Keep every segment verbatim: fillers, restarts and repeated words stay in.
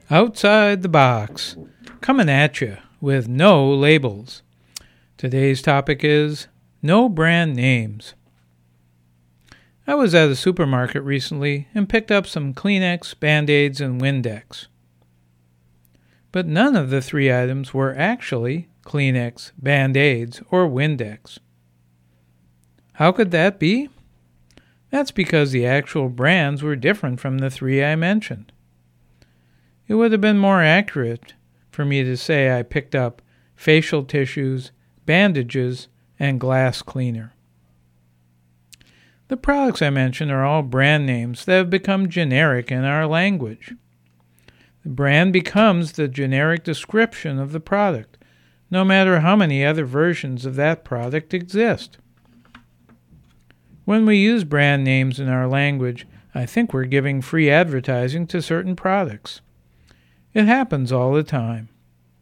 Outside the Box, coming at you with no labels. Today's topic is no brand names. I was at a supermarket recently and picked up some Kleenex, Band-Aids, and Windex. But none of the three items were actually Kleenex, Band-Aids, or Windex. How could that be? That's because the actual brands were different from the three I mentioned. It would have been more accurate for me to say I picked up facial tissues, bandages, and glass cleaner. The products I mentioned are all brand names that have become generic in our language. The brand becomes the generic description of the product, no matter how many other versions of that product exist. When we use brand names in our language, I think we're giving free advertising to certain products. It happens all the time.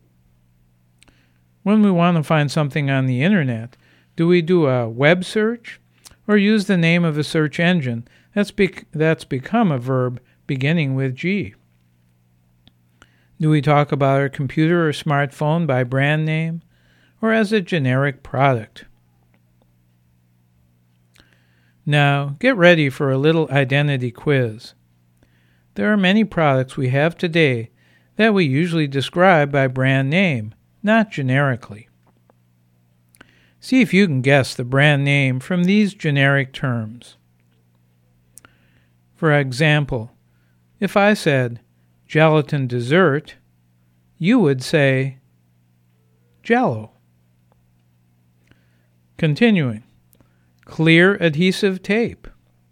When we want to find something on the internet, do we do a web search or use the name of a search engine that's, bec- that's become a verb beginning with G? Do we talk about our computer or smartphone by brand name or as a generic product? Now, get ready for a little identity quiz. There are many products we have today that we usually describe by brand name, not generically. See if you can guess the brand name from these generic terms. For example, if I said gelatin dessert, you would say Jell-O. Continuing, clear adhesive tape.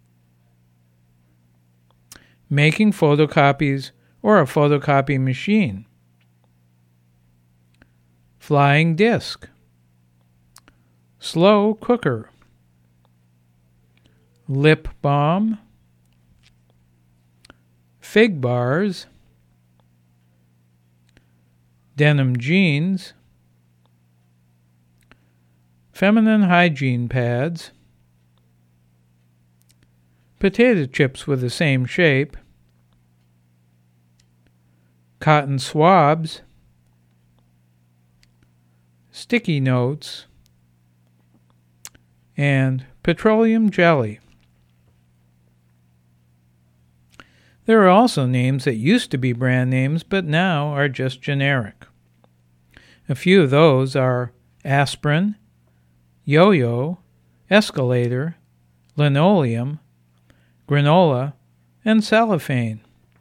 Making photocopies or a photocopy machine. Flying disc. Slow cooker. Lip balm. Fig bars. Denim jeans. Feminine hygiene pads. Potato chips with the same shape. Cotton swabs. Sticky notes. And petroleum jelly. There are also names that used to be brand names but now are just generic. A few of those are aspirin, yo-yo, escalator, linoleum, granola, and cellophane.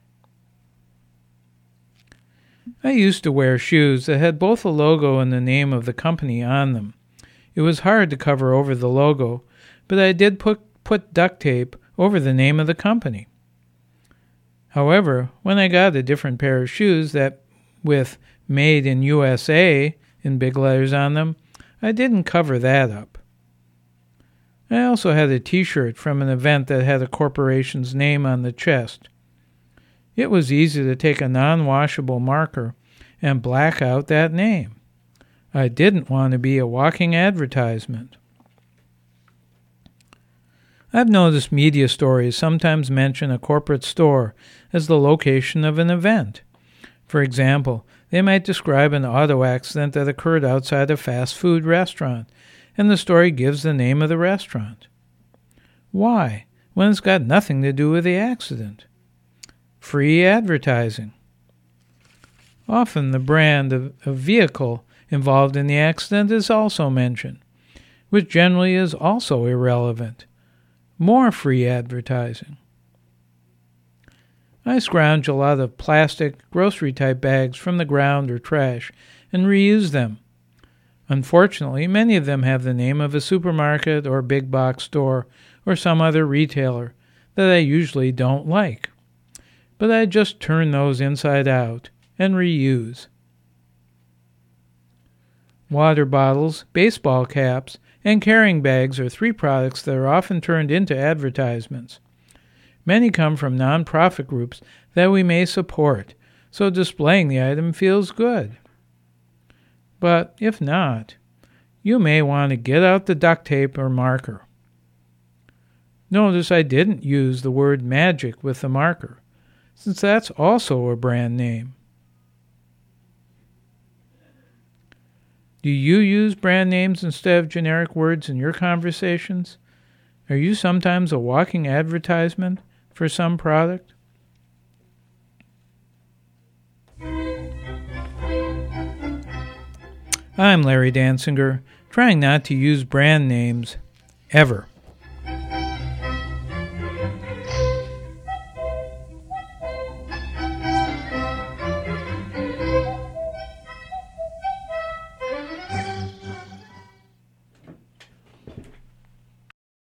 I used to wear shoes that had both a logo and the name of the company on them. It was hard to cover over the logo, but I did put, put duct tape over the name of the company. However, when I got a different pair of shoes that with Made in U S A in big letters on them, I didn't cover that up. I also had a t-shirt from an event that had a corporation's name on the chest. It was easy to take a non-washable marker and black out that name. I didn't want to be a walking advertisement. I've noticed media stories sometimes mention a corporate store as the location of an event. For example, they might describe an auto accident that occurred outside a fast food restaurant, and the story gives the name of the restaurant. Why, when it's got nothing to do with the accident? Free advertising. Often the brand of a vehicle involved in the accident is also mentioned, which generally is also irrelevant. More free advertising. I scrounge a lot of plastic, grocery-type bags from the ground or trash and reuse them. Unfortunately, many of them have the name of a supermarket or big box store or some other retailer that I usually don't like. But I just turn those inside out and reuse. Water bottles, baseball caps, and carrying bags are three products that are often turned into advertisements. Many come from non-profit groups that we may support, so displaying the item feels good. But if not, you may want to get out the duct tape or marker. Notice I didn't use the word magic with the marker, since that's also a brand name. Do you use brand names instead of generic words in your conversations? Are you sometimes a walking advertisement for some product? I'm Larry Dansinger, trying not to use brand names ever.